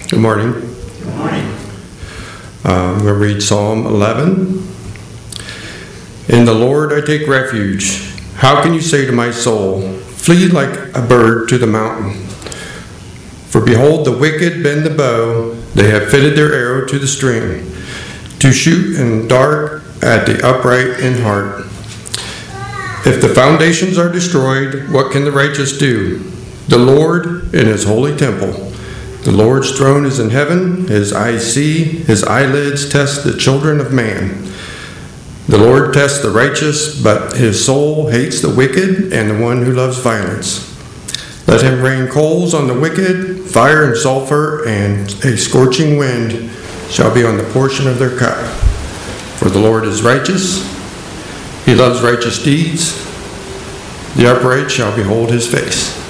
Good morning. Good morning. We'll read Psalm 11. In the Lord I take refuge. How can you say to my soul, flee like a bird to the mountain? For behold, the wicked bend the bow. They have fitted their arrow to the string, to shoot and dart at the upright in heart. If the foundations are destroyed, what can the righteous do? The Lord in his holy temple. The Lord's throne is in heaven. His eyes see, his eyelids test the children of man. The Lord tests the righteous, but his soul hates the wicked and the one who loves violence. Let him rain coals on the wicked, fire and sulfur, and a scorching wind shall be on the portion of their cup. For the Lord is righteous. He loves righteous deeds. The upright shall behold his face.